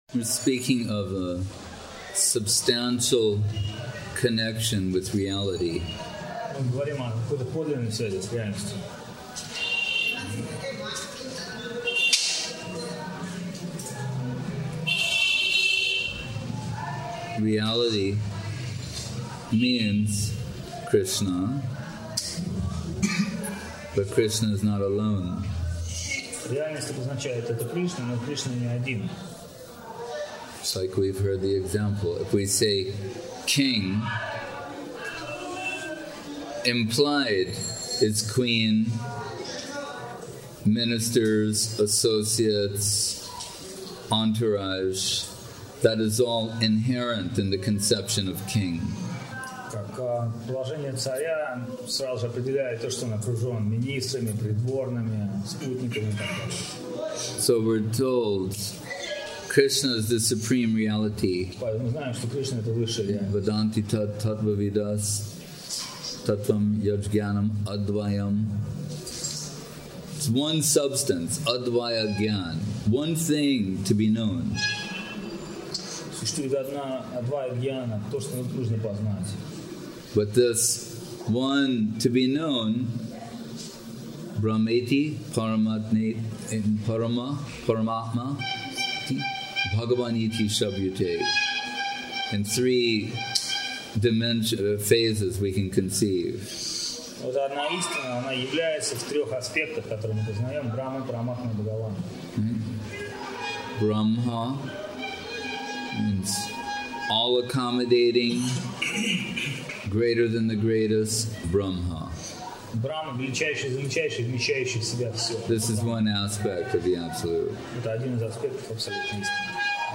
We're speaking of a substantial connection with reality. Мы говорим о какой-то подлинной связи с реальностью. Reality means Krishna, but Krishna is not alone. Реальность обозначает это Кришна, но Кришна не один. It's like we've heard the example. If we say king, implied is queen, ministers, associates, entourage. That is all inherent in the conception of king. Как положение царя сразу же определяет то, что он окружен министрами, придворными, спутниками и так далее. So we're told Krishna is the supreme reality. Мы знаем, что Кришна — это высшая реальность. Vedanti tattvavidas tattvam yajnanam advayam. It's one substance, advaya gyan, one thing to be known. Существует два гьяна, то, что нужно познать. But this one to be known, Brahmeti, Paramatma, Bhagavaniti Shabhyute. In three phases we can conceive. Вот одна истина, она является в трех аспектах, которые мы познаем: Брахма, Параматма, Бхагаван. Brahma means all accommodating, greater than the greatest, Brahma. Брахма — величайший, величайший, вмещающий в себя все. This is one aspect of the Absolute. Это один из аспектов абсолютной истины.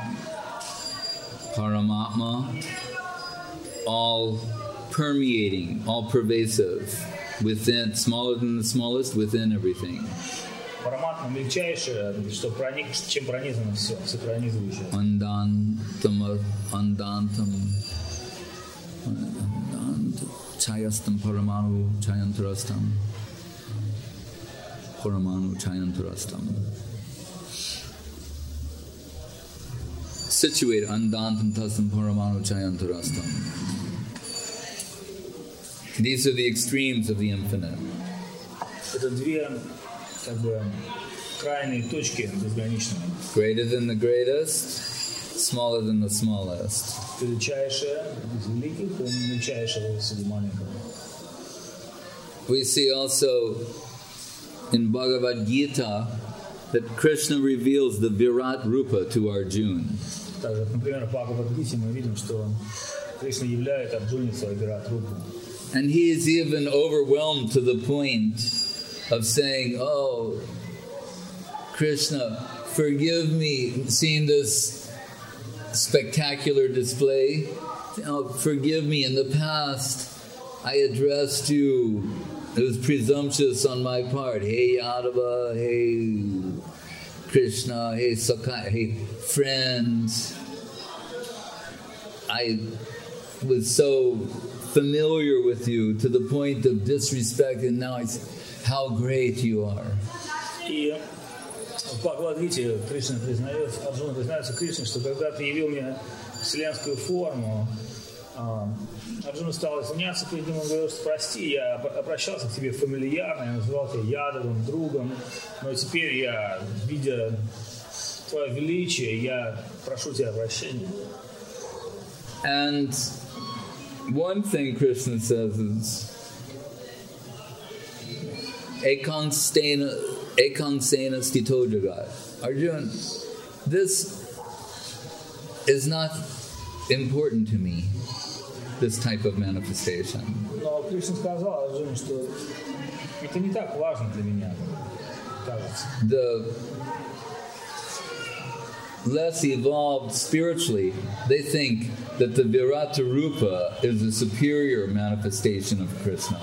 Paramatma, all permeating, all pervasive, within, smaller than the smallest, within everything. Параматма — величайшее, чем пронизано все, всепронизывающее. Chayastam paramanu chayantarastam. Paramanu chayantarastam. Situate andantam tastam paramanu chayantarastam. These are the extremes of the infinite. Это две, как бы, крайние точки безграничные. Greater than the greatest, smaller than the smallest. Величайшее из великих и мельчайшего среди маленького. We see also in Bhagavad Gita that Krishna reveals the Virat Rupa to Arjuna. Также, например, в Бхагавад-гите мы видим, что Кришна являет Арджуне свою Вират-рупу. And he is even overwhelmed to the point of saying, "Oh, Krishna, forgive me, seeing this spectacular display. Forgive me, in the past I addressed you. It was presumptuous on my part. Hey Yadava, hey Krishna, hey Sakai, hey friends. I was so familiar with you to the point of disrespect, and now I see how great you are." И в Бхагавад-гите Кришна признает, Арджуна признается Кришне, что когда ты явил мне вселенскую форму, Арджуна стал извиняться перед ним, он говорил, что прости, я обращался к тебе фамильярно, я называл тебя Ядовым, другом, но теперь я, видя твое величие, я прошу тебя прощения. And one thing Krishna says is Ekang Sena Stito Jagat. Arjuna, this is not important to me, this type of manifestation. Но Кришна сказал Арджуне, что это не так важно для меня, кажется. The less evolved spiritually, they think that the Virata Rupa is a superior manifestation of Krishna.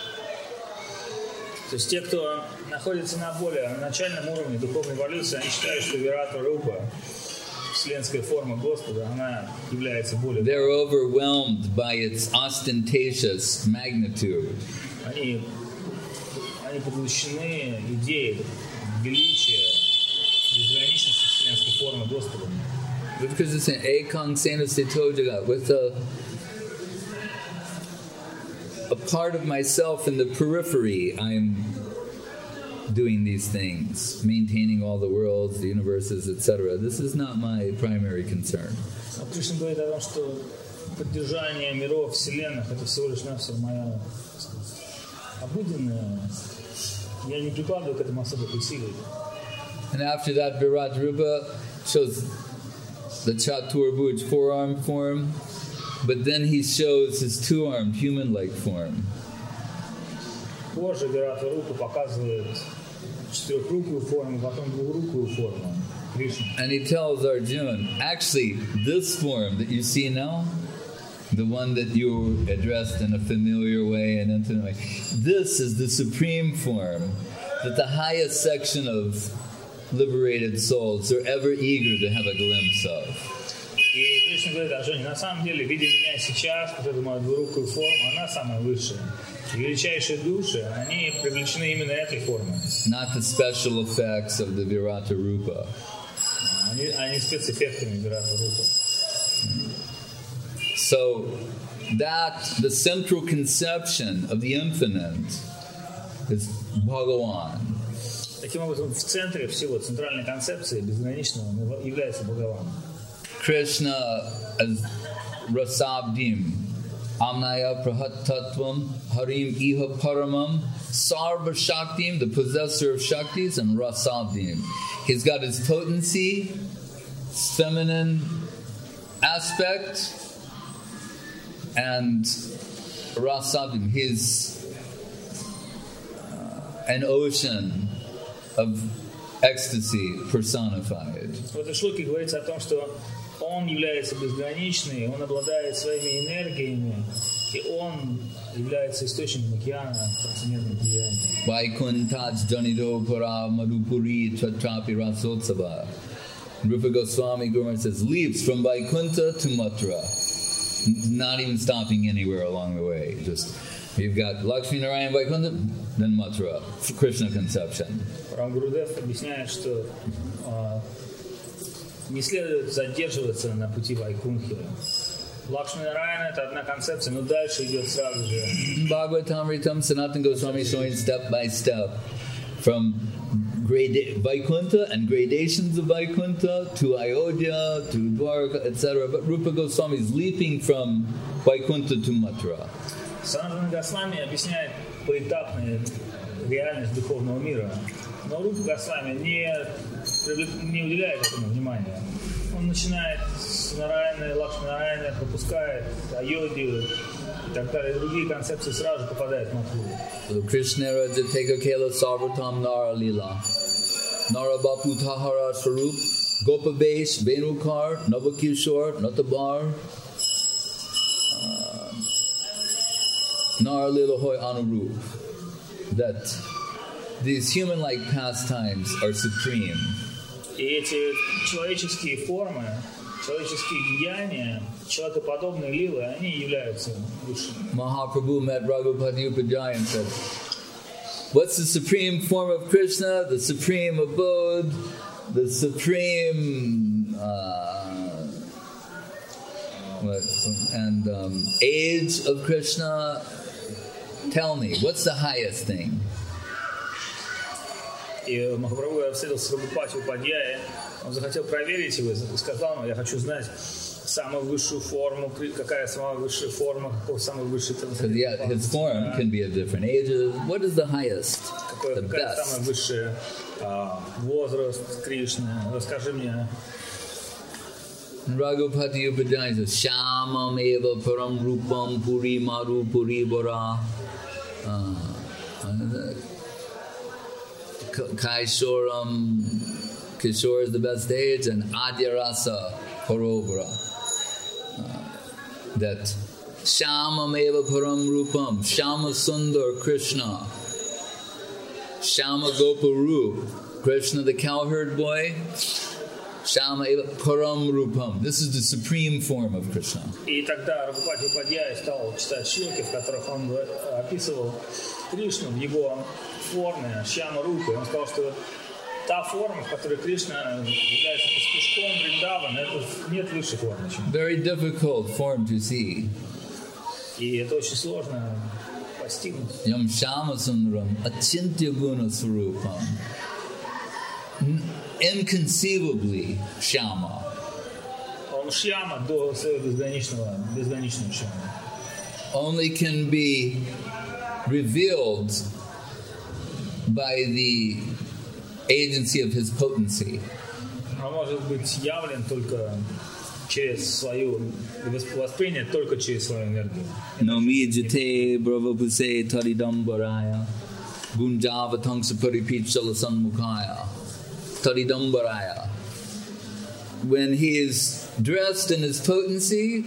То есть те, кто находится на более начальном уровне духовной эволюции, они считают, что Вирата Рупа, вселенская форма Господа, она является более... They're overwhelmed by its ostentatious magnitude. Они поглощены идеей величия, безграничности вселенской формы Господа. because it's an ekang senasito jagat, with a part of myself in the periphery, I'm doing these things, maintaining all the worlds, the universes, etc. This is not my primary concern. Кришна говорит о том, что поддержание миров, вселенных — это всего лишь навсего моя обыденная. Я не прикладываю к этому особых усилий. And after that, Virat Rupa shows the Chaturbhuj four-armed form, but then he shows his two-armed human-like form. Позже Вирата Рупа показывает четырехрукую форму, потом двухрукую форму Кришны. And he tells Arjuna, actually, this form that you see now, the one that you addressed in a familiar way and intimate way, this is the supreme form that the highest section of liberated souls are ever eager to have a glimpse of. И Кришна говорит: Арджуне, на самом деле, видя меня сейчас, вот эту мою двурукую форму, она самая высшая. И величайшие души, они привлечены именно этой формой. Not the special effects of the Virata Rupa. Они спецэффектами Вирата Рупа. So that the central conception of the infinite is Bhagavan. Таким образом, в центре всего, центральной концепции безграничного является Бхагаван. Krishna as Rasabdim, Amnaya Prahat Tattvam, Harim Iha Paramam, Sarva Shaktim, the possessor of Shaktis, and Rasabdim. He's got his potency, feminine aspect, and Rasabdim. He's an ocean of ecstasy personified. В этой шлоке говорится о том, что он является безграничным, он обладает своими энергиями, и он является источником океана трансцендентного влияния. Vaikuntaj Janido Para Madhupuri Chatrapi Rasotsava. Rupa Goswami Gurman says, leaps from Vaikunta to Mathura, not even stopping anywhere along the way. Just you've got Lakshmi Narayan Vaikunta, then Mathura, Krishna conception. Гурудев объясняет, что не следует задерживаться на пути Вайкунхи. Лакшми Нараяна — это одна концепция, но дальше идет сразу же. Bhagavatamritam Sanatana Goswami showing step by step from Vaikuntha and gradations of Vaikuntha to Ayodhya to Dwarka, etc. But Rupa Goswami is leaping from Vaikuntha to Mathura. Санатана Госвами объясняет поэтапную реальность духовного мира. Но Рупа Госвами не уделяет этому внимания. Он начинает с Нараяны, Лакшми Нараяны, пропускает Айодхию и так далее. Другие концепции сразу попадают в Матхуру. Krishna Rajateka Kela Sarvatam Nara Lila Nara Bapu Tahara Sarup Gopavesh Venukar Navakishore Natabar Nara Lila Hoy Anurup. That these human-like pastimes are supreme. И эти человеческие формы, человеческие деяния, человекоподобные лилы, они являются высшими. Mahaprabhu met Raghupati Upadhyaya and said, what's the supreme form of Krishna? The supreme abode, the supreme age of Krishna. Tell me, what's the highest thing? И Махапрабху встретился с Рагупати Упадьяей. Он захотел проверить его и сказал ему: я хочу знать самую высшую форму, какая самая высшая форма, какой самый высший трансцендентный. His form can be of different ages. What is the highest? The какая best? самая высшая возраст Кришны? Расскажи мне. Raghupati Upadhyaya says, Shyamam eva param rupam puri maru puri bora. Kaishoram, Kishore is the best age, and Adyarasa Parobara. That Shyamam eva param rupam, Shyama Sundar Krishna, Shyama Gopa Rup, Krishna the cowherd boy, Shyama eva param rupam. This is the supreme form of Krishna. И тогда Рагупати Упадьяй стал читать шлоки, в которых он описывал Кришну в его форме Шьяма Рупы. Он сказал, что та форма, в которой Кришна является пастушком Вриндавана, это нет высшей формы. Very difficult form to see. И это очень сложно постигнуть. Yam Shama Sundaram Achintya Guna Swarupam. Inconceivably Shama. Он шьяма до своего безграничного шьяма. Only can be revealed by the agency of his potency. Он может быть явлен только через свою восприятие, только через свою энергию. Nomi jate bravapuse taridambaraya gunjavatangsa paripichala sanmukhaya taridambaraya. When he is dressed in his potency,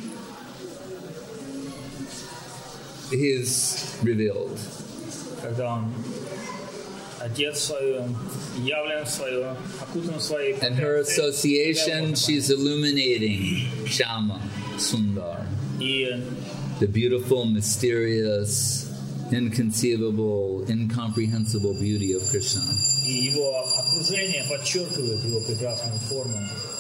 he is revealed. Когда он одет в свое, явлен в свое, окутан в своей. And her association, she's illuminating Shama Sundar. И The beautiful, mysterious, inconceivable, incomprehensible beauty of Krishna. И его окружение подчеркивает его прекрасную форму.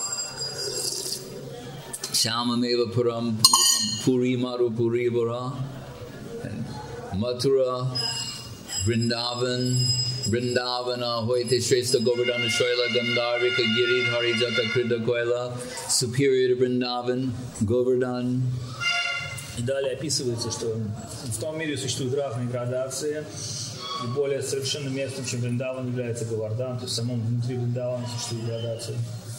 Shama meva puram puri maru puri vara. Mathura, Vrindavana, Hoite Shrestha Govardhana Shoila Gandharvika Giri Harijata Krida Koila, superior to Vrindavan, Govardhan. И далее описывается, что в том мире существуют разные градации, и более совершенным местом, чем Вриндаван, является Говардан, то есть в самом внутри Вриндавана существуют градации.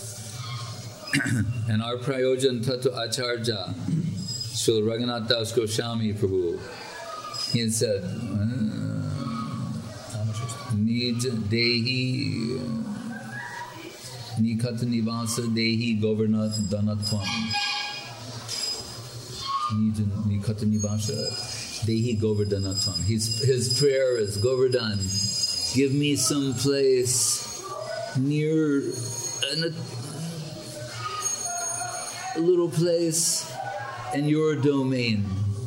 And our Prayojan Tattva Acharya, Srila Raghunath Das Goswami Prabhu, he said, Nij Dehi Nikata Nivasa Dehi Govardhanath Dhanatvam. Nij Nikata Nivasa Dehi Govardhanatvam. His prayer is, Govardhan, give me some place near a little place in your domain.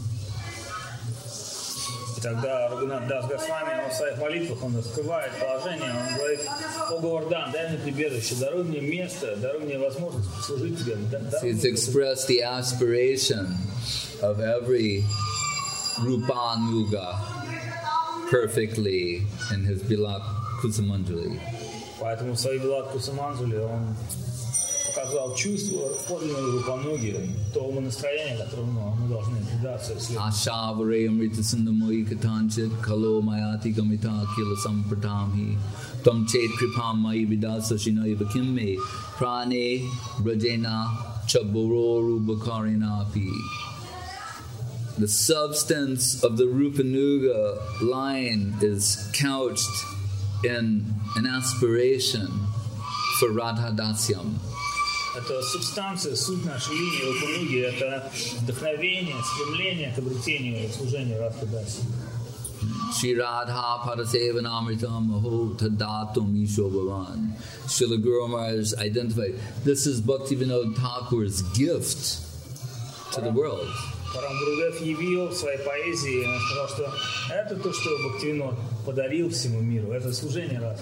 И тогда Рагунат Дас Госвами, он в своих молитвах, он раскрывает положение, он говорит: «О Говардан, дай мне прибежище, даруй мне место, даруй мне возможность послужить тебе». He's expressed the aspiration of every Rupanuga perfectly in his Bilak Kusumanjali. Поэтому в своей Билак Кусаманджали он показал чувство подлинной Рупануги, то умонастроение, которому мы должны предаться и следовать. Ashavare amrita sundamoi katanchit kalo mayati gamita kila sampratamhi tam chet kripam mai vidasa shinai vakimme prane brajena chabororu bakarinapi. The substance of the Rupanuga line is couched in an aspiration for Radha Dasyam. Это субстанция, суть нашей линии Рупануги, это вдохновение, стремление к обретению и служению Радха Даси. Shri Radha Parasevanamritam Aho Tadatum Isho Bhavan. Srila Guru Maharaj identified this is Bhaktivinoda Thakur's gift to the world. Парам Гурудев явил в своей поэзии, он сказал, что это то, что Бхактивинод подарил всему миру, это служение Радха.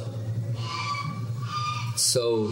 So,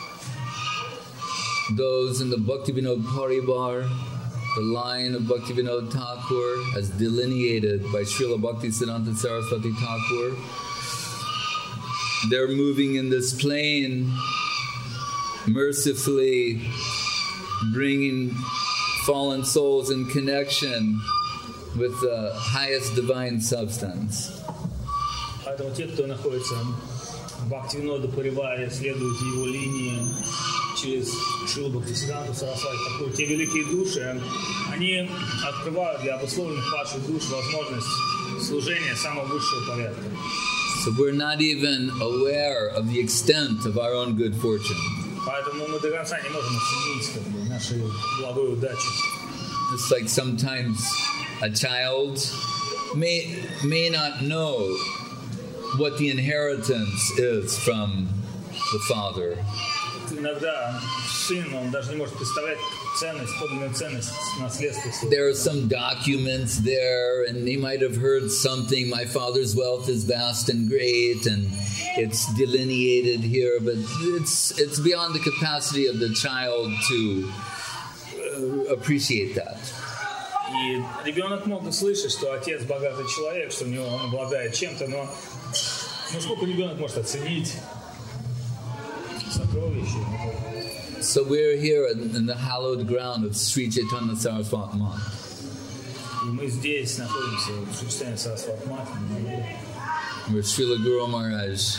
those in the Bhaktivinoda Paribar, the line of Bhaktivinoda Thakur as delineated by Srila Bhaktisiddhanta Saraswati Thakur, they're moving in this plane, mercifully bringing fallen souls in connection with the highest divine substance. Поэтому те, кто находится в Бхактивинода Парибаре, следуют его линии через Шрилу Бхактисиддханту Сарасвати Тхакур, те великие души, они открывают для обусловленных падших душ возможность служения самого высшего порядка. So we're not even aware of the extent of our own good fortune. Поэтому мы до конца не можем оценить нашей благой удачи. It's like sometimes a child may not know what the inheritance is from the father. Иногда сын, он даже не может представлять ценность, подлинную ценность наследства своего. There are some documents there, and he might have heard something, my father's wealth is vast and great, and it's delineated here, but it's beyond the capacity of the child to appreciate that. И ребенок мог услышать, что отец богатый человек, что у него он обладает чем-то, но насколько ребенок может оценить сокровища? So we're here in the hallowed ground of Sri Chaitanya Saraswat Math. И мы здесь находимся в Шри Чайтанья Сарасват Мат, where Srila Guru Maharaj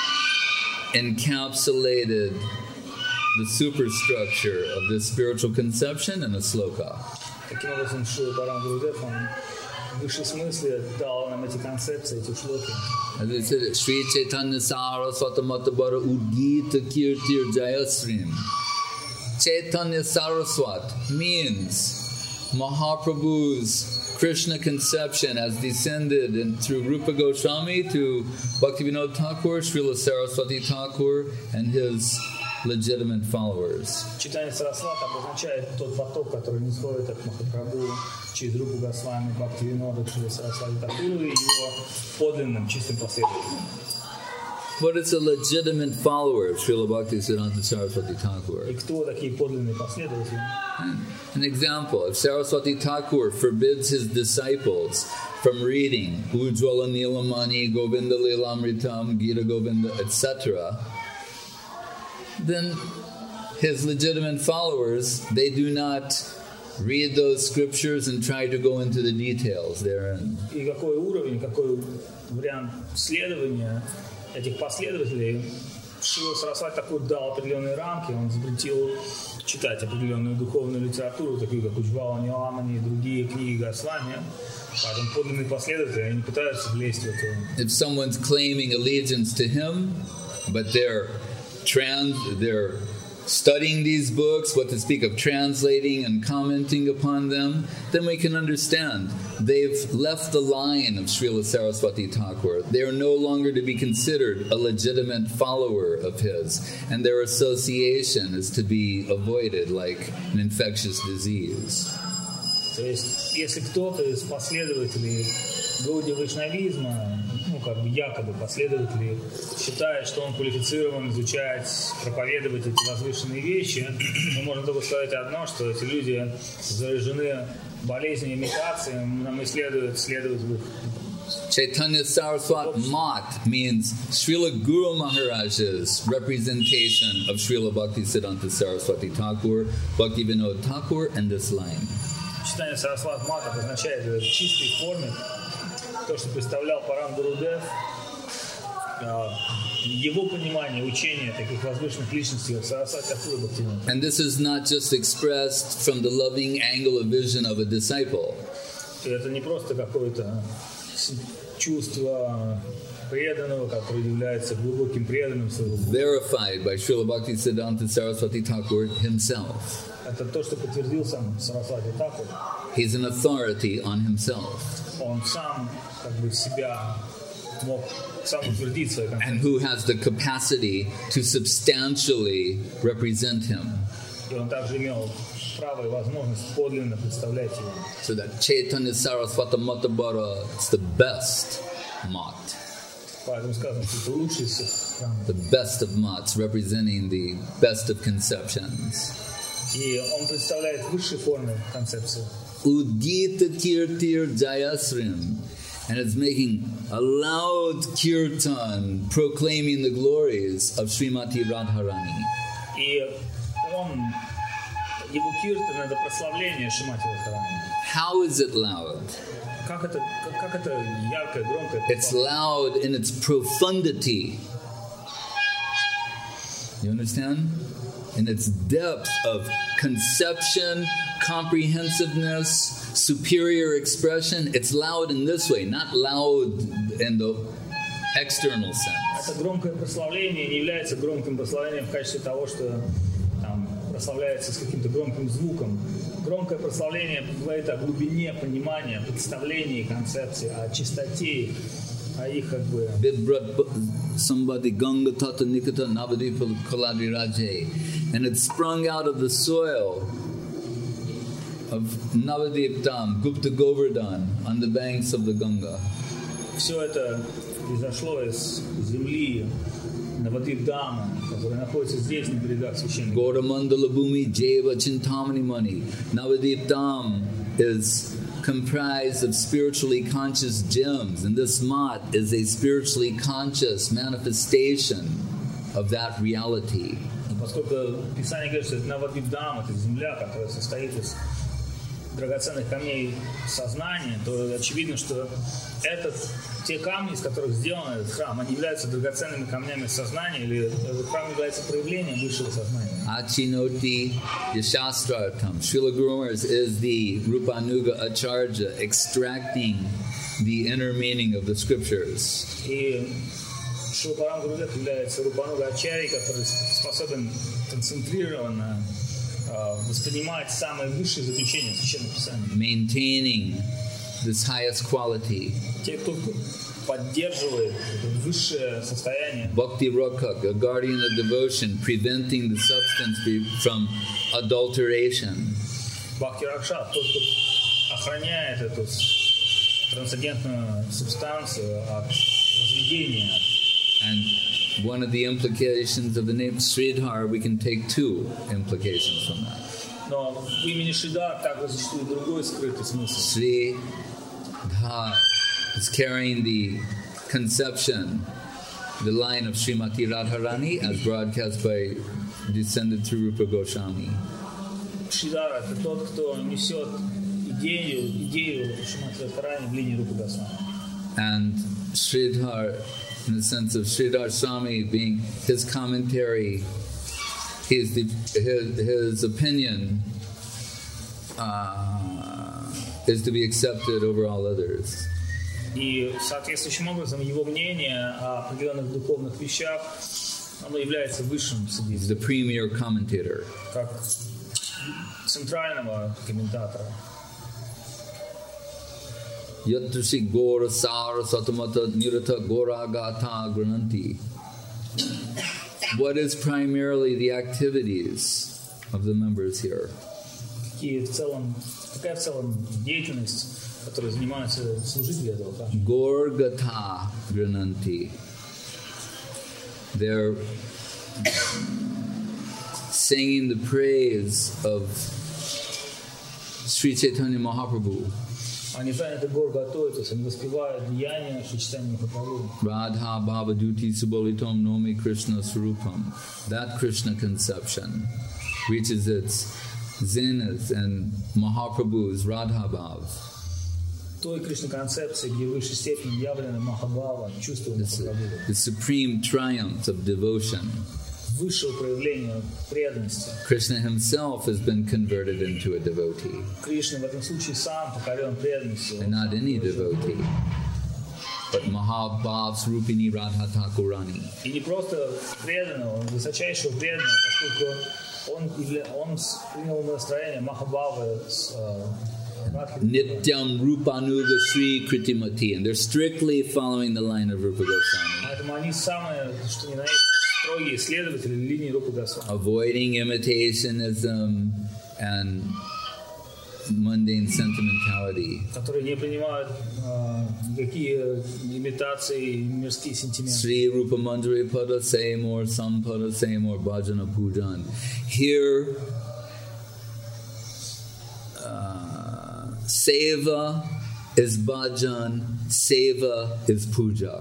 encapsulated the superstructure of this spiritual conception in a sloka. Таким образом, Шрила Парам Гурудев, он в высшей смысле дал нам эти концепции, эти шлоки. As I said, Sri Chaitanya Saraswata Matabara Udgita Kirtir Jayasrim. Chaitanya Saraswat means Mahaprabhu's Krishna conception as descended through Rupa Goswami to Bhaktivinoda Thakur, Srila Saraswati Thakur, and his legitimate followers. Читание Сарасвата обозначает тот поток, который не сходит от Махапрабху через Рупу Госвами, Бхактивинода, Шрила Сарасвати Тхакура и его подлинным чистым последователям. What is a legitimate follower of Srila Bhaktisiddhanta Saraswati Thakur? И кто такие подлинные последователи? An example, if Saraswati Thakur forbids his disciples from reading Ujjvala Nilamani, Govinda Lilamritam, Gita Govinda, etc., then his legitimate followers, they do not read those scriptures and try to go into the details therein. И какой уровень, какой вариант следования этих последователей? Шрила Сарасвати Тхакур дал определенные рамки, он запретил читать определенную духовную литературу, такую как Уджвала Ниламани и другие книги Госвами. Поэтому подлинные последователи, они пытаются влезть в это. If someone's claiming allegiance to him, but they're studying these books, what to speak of translating and commenting upon them, then we can understand they've left the line of Srila Saraswati Thakur. They are no longer to be considered a legitimate follower of his, and their association is to be avoided like an infectious disease. То есть, если кто-то из последователей Гаудия Вайшнавизма, якобы последователи, считает, что он квалифицирован изучать, проповедовать эти возвышенные вещи, мы можем только сказать одно, что эти люди заражены болезнью имитации, нам и следует в их. Chaitanya Saraswat Mat means Srila Guru Maharaj's representation of Srila Bhaktisiddhanta Saraswati Thakur, Bhaktivinoda Thakur, and this line. Читание Сарасват Мат означает в чистой форме то, что представлял Парам Гурудев, его понимание, учение таких возвышенных личностей, как Сарасвати Тхакур и Бхактивинода. And this is not just expressed from the loving angle of vision of a disciple. И это не просто какое-то чувство преданного, который является глубоким преданным своего. Verified by Srila Bhaktisiddhanta Saraswati Thakur himself. Это то, что подтвердил сам Сарасвати Тхакур. He's an authority on himself. Он сам как бы себя мог сам утвердить свои концепции. And who has the capacity to substantially represent him. И он также имел право и возможность подлинно представлять его. So that Chaitanya Saraswata Matabara is the best mat. Поэтому сказано, что это лучший из всех храмов. The best of mats, representing the best of conceptions. И он представляет высшие формы концепции. Udgita Kirtir Jayasrim. And it's making a loud kirtan proclaiming the glories of Srimati Radharani. И он, его киртан, это прославление Шримати Радхарани. How is it loud? Как это яркое, громкое? It's loud in its profundity. You understand? In its depth of conception, comprehensiveness, superior expression. It's loud in this way, not loud in the external sense. Это громкое прославление не является громким прославлением в качестве того, что там прославляется с каким-то громким звуком. Громкое прославление говорит о глубине понимания, представлении концепции, о чистоте, о их как бы... Somebody Ganga Tata Nikata Navadipa Kaladri Raje. and it sprung out of the soil of Navadiptam, Gupta Govardhan, on the banks of the Ganga. Все это произошло из земли Навадипдама, которая находится здесь, на берегах священного. Gauramandala Bhumi Jeva Chintamani Mani. Navadiptam is comprised of spiritually conscious gems, and this mat is a spiritually conscious manifestation of that reality. Поскольку Писание говорит, что это Навадипдам, это земля, которая состоит из драгоценных камней сознания, то очевидно, что те камни, из которых сделан этот храм, они являются драгоценными камнями сознания, или этот храм является проявлением высшего сознания. Achinoti Yashastrartam. Srila Guru Maharaj is the Rupanuga Acharya, extracting the inner meaning of the scriptures. И Шрила Парам Гурудев является Рупануга Ачарьей, который способен концентрированно воспринимать самые высшие заключения Священного Писания. Maintaining this highest quality. Те, кто поддерживает это высшее состояние. Bhakti Rakshak, a guardian of devotion, preventing the substance from adulteration. Бхакти Ракшак, тот, кто охраняет эту трансцендентную субстанцию от разведения. And one of the implications of the name Sridhar, we can take two implications from that. Но в имени Шридар также существует другой скрытый смысл. Sridhar is carrying the conception, the line of Srimati Radharani as broadcast by descended through Rupa Goswami. Шридар — это тот, кто несет идею Шримати Радхарани в линии Рупы Госвами. And Sridhar, in the sense of Sridhar Swami being his commentary, his opinion is to be accepted over all others. И соответствующим образом его мнение о определенных духовных вещах, оно является высшим судьей. He's the premier commentator. Как центрального комментатора. Yatrasi Gora Sara Satamata Nirata Goragata Grananti. What is primarily the activities of the members here? Какая в целом деятельность, которой занимаются служители этого храма? Gorgata Grananti. They're singing the praise of Sri Chaitanya Mahaprabhu. Они заняты гор готовят, то есть они воспевают деяния Шри Чайтаньи Махапрабху. Radha Bhavaduti Subolitam Nomi Krishna Surupam. That Krishna conception reaches its zenith in Mahaprabhu's Radha Bhav. Той Кришна-концепции, где в высшей степени явлена Махабхава, чувство Махапрабху. The supreme triumph of devotion. Высшего проявления преданности. Krishna himself has been converted into a devotee. Кришна в этом случае сам покорен преданностью. And not any devotee, but Mahabhav's Rupini Radha Thakurani. И не просто преданного, высочайшего преданного, поскольку он принял настроение Махабхавы с Nityam Rupanuga Sri Kritimati, and they're strictly following the line of Rupa Goswami. Поэтому они самые, что ни на есть, строгие исследователи линии Рупы Госвами. Avoiding imitationism and mundane sentimentality. Которые не принимают никакие имитации, мирские сентименты. Sri Rupa Manjari Pada Seymour, Sampada Seymour, Bhajana Pujan. Here, Seva is bhajan, Seva is puja.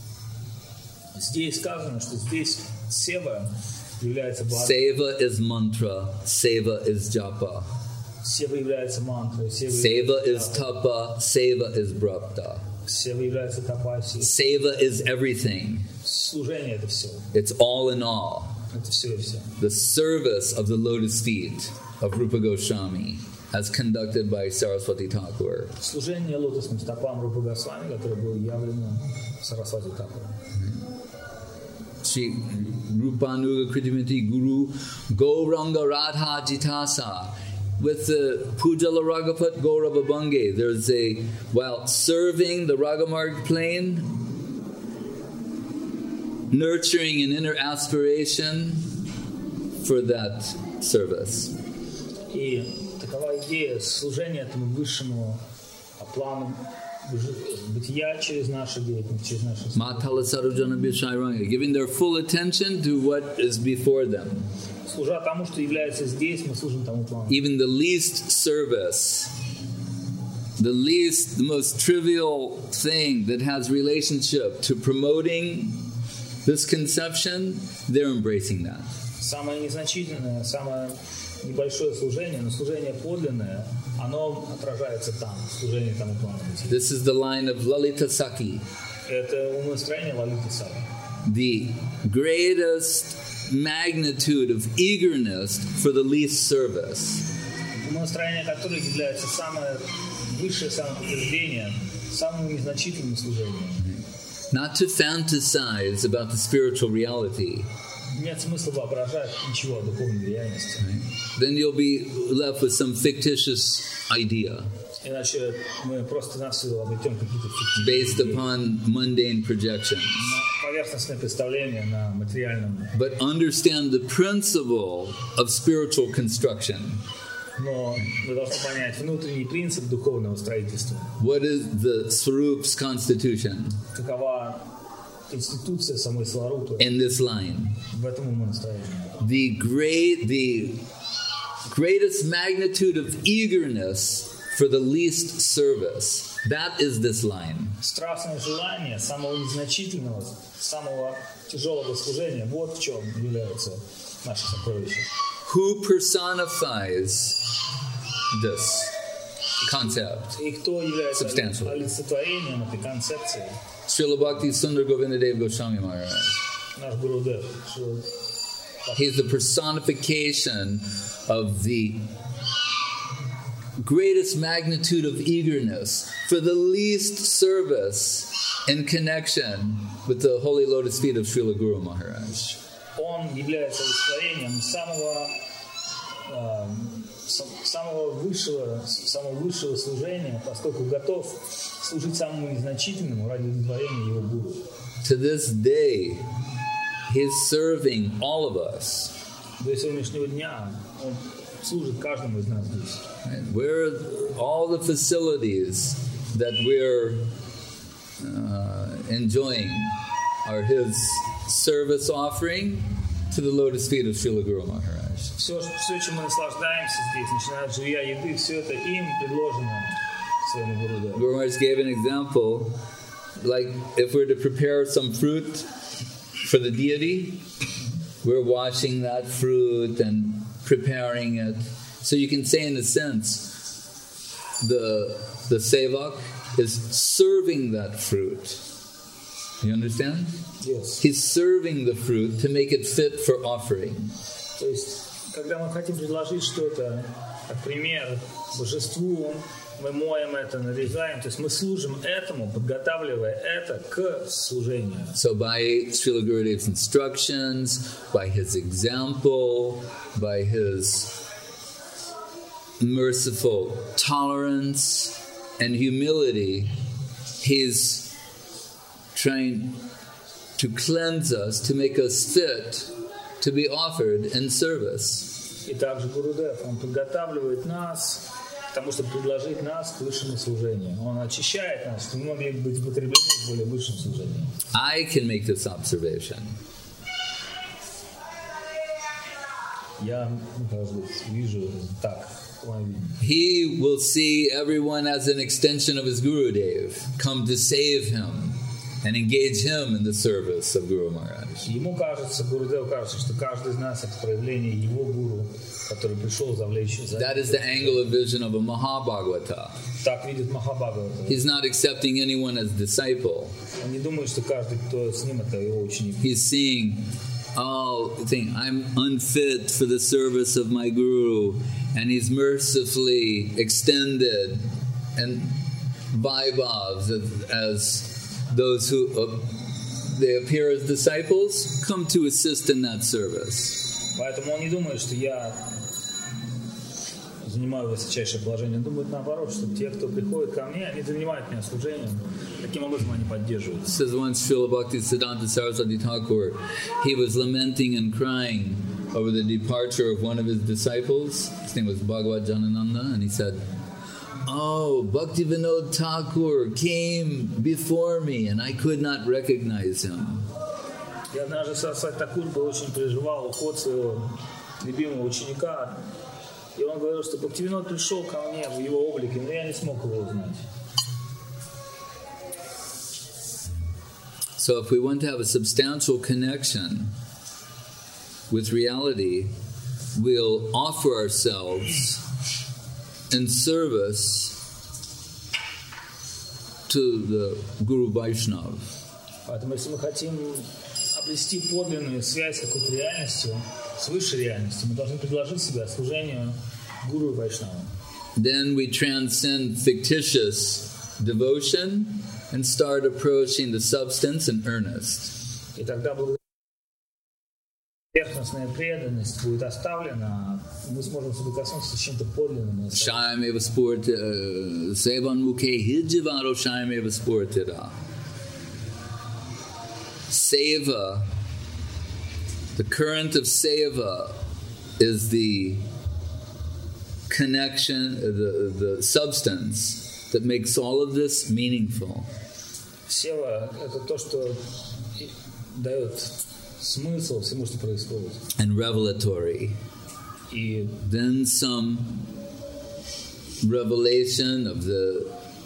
Здесь сказано, что здесь Сева является баджаном. Seva is mantra, Seva is japa. Сева является мантрой, Seva is tapa, Seva is bhakta. Сева является тапасией. Seva is everything. Служение — это все. It's all in all. Это все и все. The service of the lotus feet of Rupa Goswami, as conducted by Saraswati Thakur. Служение лотосным стопам Рупы Госвами, которое было явлено Сарасвати Тхакуром. Shri Rupanuga Kritimati Guru Gauranga Radha Jitasa. With the Pujala Ragapat Gaurava Bange, there's while serving the Ragamarg plane, nurturing an inner aspiration for that service. И такова идея служения этому высшему плану бытия через нашу деятельность, через нашу службу. Giving their full attention to what is before them. Служа тому, что является здесь, мы служим тому плану. Even the least service, the most trivial thing that has relationship to promoting this conception, they're embracing that. Самое незначительное, самое небольшое служение, но служение подлинное, оно отражается там, служение тому плану. This is the line of Lalita Sakhi. Это умонастроение Лалиты Саки. The greatest magnitude of eagerness for the least service. Умонастроение, которое является самое высшее самоподтверждение, самому незначительному служению. Not to fantasize about the spiritual reality. Нет смысла воображать ничего о духовной реальности. Then you'll be left with some fictitious idea. Иначе мы просто-навсего обретем какие-то фиктивные based upon mundane projections. Поверхностное представление на материальном. But understand the principle of spiritual construction. Но мы должны понять внутренний принцип духовного строительства. What is the Swarup's constitution? Какова конституция самой Сварупы? In this line. В этом умонастроении. The greatest magnitude of eagerness for the least service. That is this line. Страстное желание самого незначительного, самого тяжелого служения, вот в чем является наше сокровище. Who personifies this concept? И кто является олицетворением этой концепции? Srila Bhakti Sundar Govindadev Goswami Maharaj. Наш Гурудев. He's the personification of the greatest magnitude of eagerness for the least service in connection with the holy lotus feet of Srila Guru Maharaj. Он является олицетворением самого высшего служения, поскольку готов служить самому незначительному ради удовлетворения его гуру. To this day, he's serving all of us. До сегодняшнего дня он служит каждому из нас здесь. We're all the facilities that we're enjoying are his service offering to the lotus feet of Srila Guru Maharaj. Все, чем мы наслаждаемся здесь, начиная от жилья, еды, все это им предложено своему Гурудеву. Guru Maharaj gave an example, like if we're to prepare some fruit for the deity, we're washing that fruit and preparing it. So you can say, in a sense, the sevak is serving that fruit. You understand? Yes. He's serving the fruit to make it fit for offering. То есть, когда мы хотим предложить что-то, как пример, божеству, мы моем это, нарезаем, то есть мы служим этому, подготавливая это к служению. So by Srila Gurudev's instructions, by his example, by his merciful tolerance and humility, he's trying to cleanse us, to make us fit to be offered in service. И также Гурудев, он подготавливает нас к тому, чтобы предложить нас к высшему служению. Он очищает нас, чтобы мы могли быть употреблены в более высшем служении. I can make this observation. Я, вижу так. He will see everyone as an extension of his Gurudev, come to save him and engage him in the service of Guru Maharaj. Ему кажется, Гурудеву кажется, что каждый из нас это проявление его гуру, который пришел завлечь. That is the angle of vision of a Mahabhagavata. Так видит Махабхагавата. He's not accepting anyone as disciple. Он не думает, что каждый, кто с ним, это его ученик. He's seeing, I'm unfit for the service of my Guru, and he's mercifully extended and vaibhavs as those who they appear as disciples come to assist in that service. Поэтому он не думает, что я занимаю высочайшее положение. Он думает наоборот, что те, кто приходит ко мне, они занимают меня служением. Таким образом они поддерживают. Says once Srila Bhakti Siddhanta Saraswati Thakur, he was lamenting and crying over the departure of one of his disciples. His name was Bhagavad Janananda, and he said, "Oh, Bhaktivinoda Thakur came before me, and I could not recognize him." И однажды Сарасвати Такур очень переживал уход своего любимого ученика. И он говорил, что Бхактивинод пришел ко мне в его облике, но я не смог его узнать. So if we want to have a substantial connection with reality, we'll offer ourselves in service to the Guru Vaishnava. Поэтому если мы хотим обрести подлинную связь с какой-то реальностью, с высшей реальностью, мы должны предложить себя служению Гуру и Вайшнаву. Then we transcend fictitious devotion and start approaching the substance in earnest. И тогда поверхностная преданность будет оставлена, мы сможем соприкоснуться с чем-то подлинным. Shayameva spurti sevan mukhe hijivaro shayameva spurtira. Seva, the current of seva is the connection, the substance that makes all of this meaningful. Сева – это то, что дает смысл всему, что происходит. And revelatory. И then some revelation of the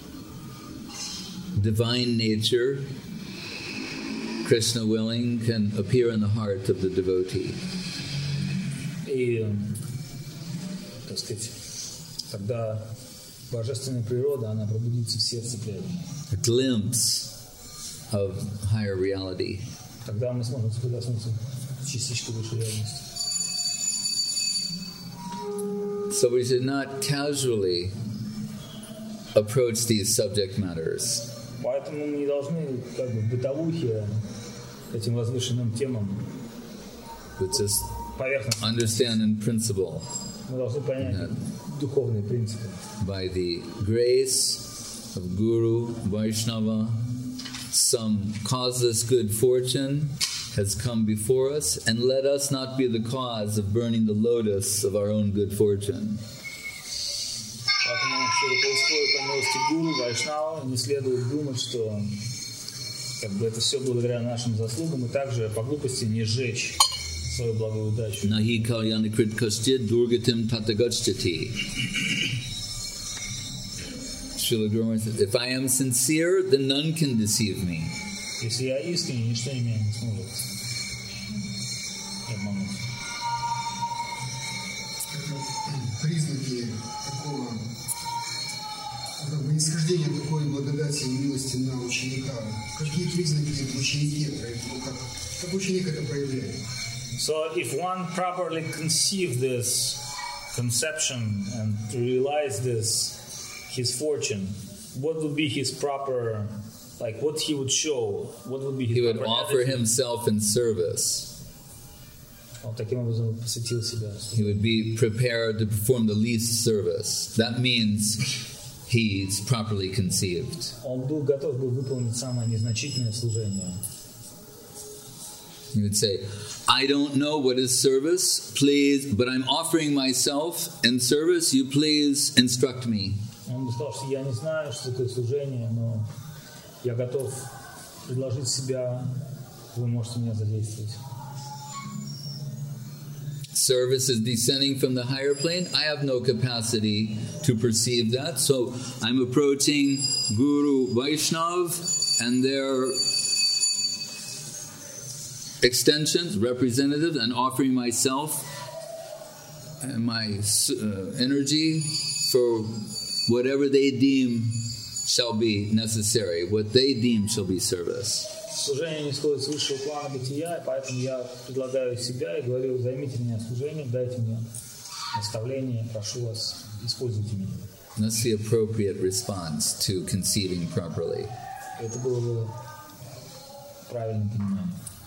divine nature, Krishna willing, can appear in the heart of the devotee. И, так сказать, тогда божественная природа, она пробудится в сердце преданного. A glimpse of higher reality. Тогда мы сможем соприкоснуться с частичкой высшей реальности. So we should not casually approach these subject matters. Поэтому мы не должны как бы в бытовухе этим возвышенным темам But just поверхностно. understand in principle. Мы должны понять духовные принципы. By the grace of Guru Vaishnava, some causeless good fortune has come before us, and let us not be the cause of burning the lotus of our own good fortune. Поэтому все это происходит по милости Гуру, Вайшнава, не следует думать, что как бы это все благодаря нашим заслугам, и также по глупости не сжечь свою благую удачу. Nahi kalyanikrit kaschid durgatim tatagachati. Srila Guru Maharaj said, if I am sincere, then none can deceive me. Если я искренне, ничто меня не сможет обмануть. Признаки такого нисхождения такой благодати и милости на ученика. Какие признаки в ученике, как ученик это проявляет? So if one properly conceive this conception and realize this, his fortune, what would be his proper, like what he would show, what would be his He would proper offer attitude? himself in service. Он таким образом посвятил себя. He would be prepared to perform the least service. That means he's properly conceived. Он был готов был выполнить самое незначительное служение. He would say, I don't know what is service, please, but I'm offering myself in service, you please instruct me. Он бы сказал, что я не знаю, что такое служение, но я готов предложить себя, вы можете меня задействовать. Service is descending from the higher plane. I have no capacity to perceive that. So I'm approaching Guru Vaishnav and their extensions, representatives, and offering myself and my energy for whatever they deem shall be necessary. What they deem shall be service. Служение не сходит с высшего плана бытия, и поэтому я предлагаю себя и говорю, займите меня служением, дайте мне наставление, прошу вас, используйте меня. That's the appropriate response to conceiving properly. Это было бы правильным пониманием.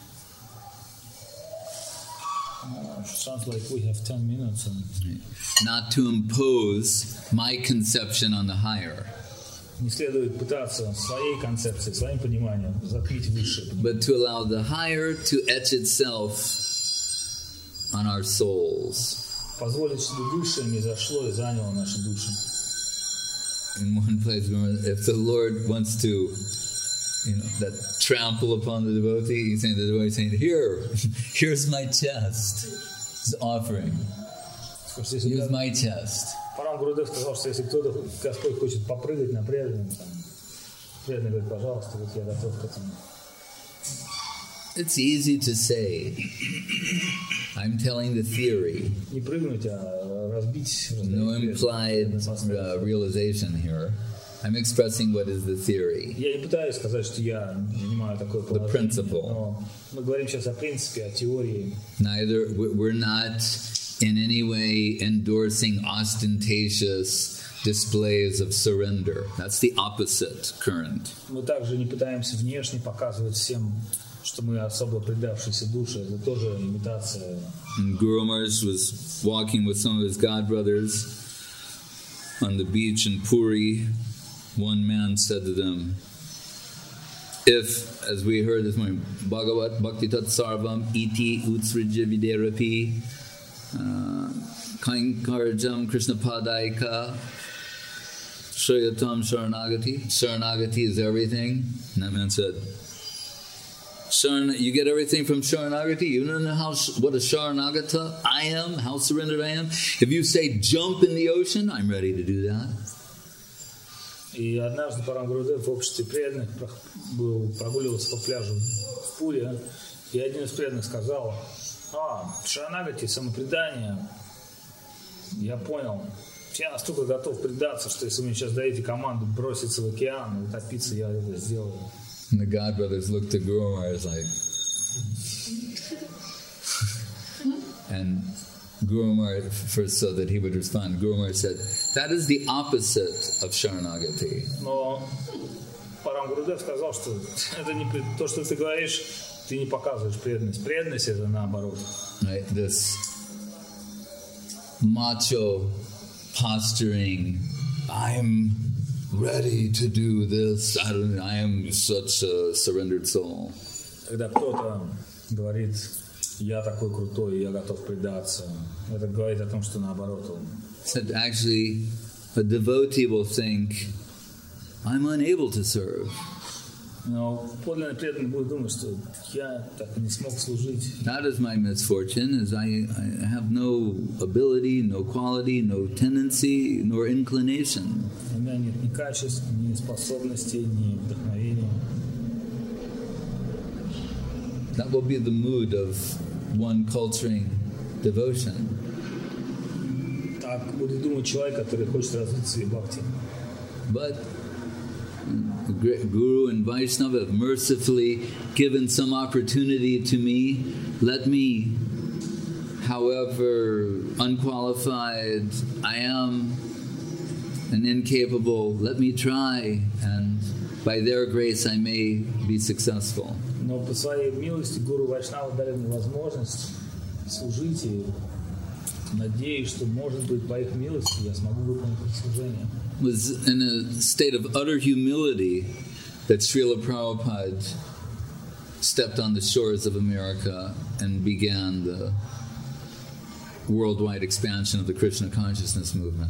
Sounds like we have 10 minutes. Not to impose my conception on the higher, Не следует пытаться своей концепцией, своим пониманием затмить высшее. but to allow the higher to etch itself on our souls. Позволить, чтобы Высшее не зашло и заняло наши души. In one place, if the Lord wants to, that trample upon the devotee, he's saying, the devotee is saying, here's my chest. His offering. Here's my chest. Парам Гурудев сказал, что если кто-то, Господь хочет попрыгать на преданном, преданный говорит, пожалуйста, вот я готов к этому. It's easy to say. I'm telling the theory. Не прыгнуть, а разбить. No implied realization here. I'm expressing what is the theory. Я не пытаюсь сказать, что я занимаю такое положение. The principle. Но мы говорим сейчас о принципе, о теории. Neither, we're not in any way endorsing ostentatious displays of surrender. That's the opposite current. Мы также не пытаемся внешне показывать всем, что мы особо предавшиеся души. Это тоже имитация. And Guru Maharaj was walking with some of his god brothers on the beach in Puri. One man said to them, if, as we heard this morning, Bhagavat Bhakti Tat Sarvam Iti Utsrija Viderapi Kainkarjam Krishna Padaika Shrayatam Sharanagati. Sharanagati is everything. And that man said, you get everything from Sharanagati? You don't know what a Sharanagata I am, how surrendered I am? If you say jump in the ocean, I'm ready to do that. И однажды Парам Гурудев в обществе преданных прогуливался по пляжу в Пуре, и один из преданных сказал, Шаранагати, самопредание, я понял, я настолько готов предаться, что если вы мне сейчас даете команду броситься в океан и утопиться, я это сделаю. And the God brothers looked at Guru Maharaj like, and Guru Maharaj, first so that he would respond, Guru Maharaj said, that is the opposite of Sharanagati. Но Парам Гурудев сказал, что это не то, что ты говоришь, ты не показываешь преданность. Преданность это наоборот. Right? This macho posturing, I'm ready to do this, I am such a surrendered soul. Когда кто-то говорит, я такой крутой, я готов предаться, это говорит о том, что наоборот он. Said actually, a devotee will think, I'm unable to serve. Но подлинный преданный будет думать, что я так не смог служить. That is my misfortune, is I have no ability, no quality, no tendency, nor inclination. У меня нет ни качеств, ни способностей, ни вдохновения. That will be the mood of one culturing devotion. Так будет думать человек, который хочет развить свои бхакти. But the great Guru and Vaishnava have mercifully given some opportunity to me. Let me, however unqualified I am and incapable, let me try, and by their grace I may be successful. Но по своей милости Гуру Вайшнава дали мне возможность служить, и надеюсь, что, может быть, по их милости я смогу выполнить это служение. Was in a state of utter humility that Srila Prabhupada stepped on the shores of America and began the worldwide expansion of the Krishna consciousness movement.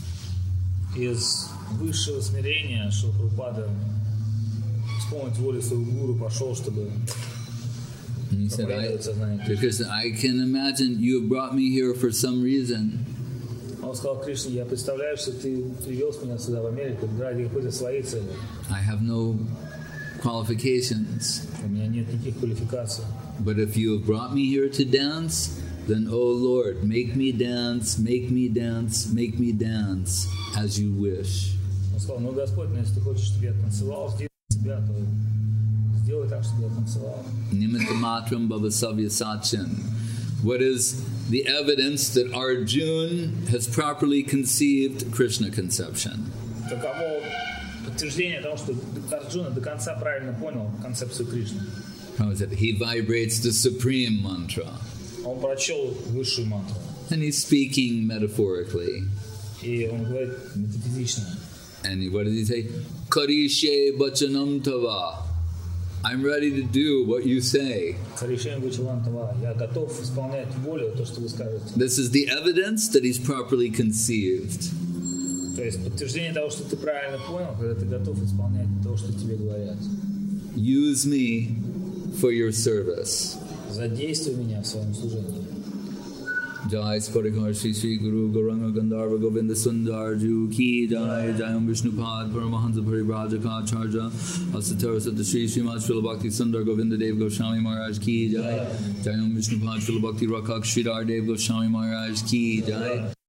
Из высшего смирения Шрила Прабхупада исполнить волю своего гуру пошел, чтобы And he said, because I can imagine you have brought me here for some reason. Он сказал Кришне, я представляю, что ты привез меня сюда в Америку ради какой-то своей цели. I have no qualifications. У меня нет никаких квалификаций. But if you have brought me here to dance, then, oh Lord, make me dance, make me dance, make me dance as you wish. Он сказал, ну Господь, если ты хочешь, чтобы я танцевал, сделай себя, то сделай так, чтобы я танцевал. Nimitta matram bhavasavya sachin. What is the evidence that Arjuna has properly conceived Krishna conception? Таково подтверждение того, что Арджуна до конца правильно понял концепцию Кришны. How is it? He vibrates the supreme mantra. Он прочел высшую мантру. And he's speaking metaphorically. И он говорит метафизично. And what does he say? Karishe bachanam tava. I'm ready to do what you say. Я готов исполнять волю, то, что вы скажете. This is the evidence that he's properly conceived. То есть подтверждение того, что ты правильно понял, когда ты готов исполнять то, что тебе говорят. Use me for your service. Задействуй меня в своем служении. Jai Sparikar Shri Shri Guru Gauranga Gandharva Govinda Sundar Ju Ki Jai Jayam Vishnupad Paramahansa Paribrajaka Charja Asatara Sata Shri Srimad Srila Bhakti Sundar Govinda Dev Goswami Maharaj Ki Jai Jayam Vishnupad Srila Bhakti Rakak Sridhar Dev Goswami Maharaj Ki Jai